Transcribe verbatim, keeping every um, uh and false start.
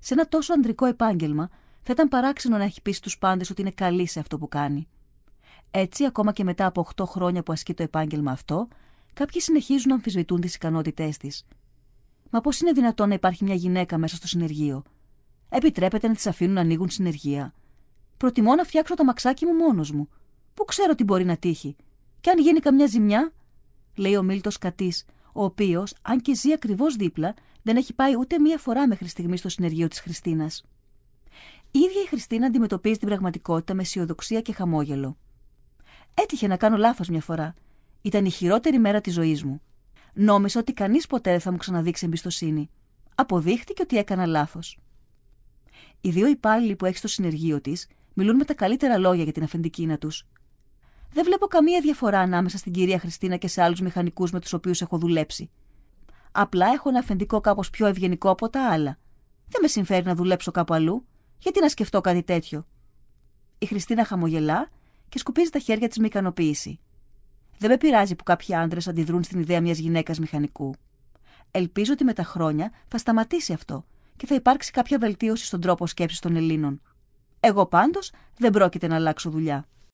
Σε ένα τόσο ανδρικό επάγγελμα, θα ήταν παράξενο να έχει πείσει τους πάντες ότι είναι καλή σε αυτό που κάνει. Έτσι, ακόμα και μετά από οκτώ χρόνια που ασκεί το επάγγελμα αυτό, κάποιοι συνεχίζουν να αμφισβητούν τις ικανότητές της. Μα πώς είναι δυνατόν να υπάρχει μια γυναίκα μέσα στο συνεργείο? Επιτρέπεται να τις αφήνουν να ανοίγουν συνεργεία? Προτιμώ να φτιάξω το μαξάκι μου μόνος μου. Πού ξέρω τι μπορεί να τύχει? Και αν γίνει καμιά ζημιά, λέει ο Μίλτος Κατής, ο οποίος, αν και ζει ακριβώς δίπλα, δεν έχει πάει ούτε μία φορά μέχρι στιγμή στο συνεργείο της Χριστίνας. Η ίδια η Χριστίνα αντιμετωπίζει την πραγματικότητα με αισιοδοξία και χαμόγελο. Έτυχε να κάνω λάθος μια φορά. Ήταν η χειρότερη μέρα της ζωής μου. Νόμιζα ότι κανείς ποτέ δεν θα μου ξαναδείξει εμπιστοσύνη. Αποδείχτηκε ότι έκανα λάθος. Οι δύο υπάλληλοι που έχει στο συνεργείο της μιλούν με τα καλύτερα λόγια για την αφεντικίνα τους. Δεν βλέπω καμία διαφορά ανάμεσα στην κυρία Χριστίνα και σε άλλους μηχανικούς με τους οποίους έχω δουλέψει. Απλά έχω ένα αφεντικό κάπως πιο ευγενικό από τα άλλα. Δεν με συμφέρει να δουλέψω κάπου αλλού. Γιατί να σκεφτώ κάτι τέτοιο? Η Χριστίνα χαμογελά και σκουπίζει τα χέρια της με ικανοποίηση. Δεν με πειράζει που κάποιοι άντρες αντιδρούν στην ιδέα μιας γυναίκας μηχανικού. Ελπίζω ότι με τα χρόνια θα σταματήσει αυτό και θα υπάρξει κάποια βελτίωση στον τρόπο σκέψης των Ελλήνων. Εγώ πάντως δεν πρόκειται να αλλάξω δουλειά.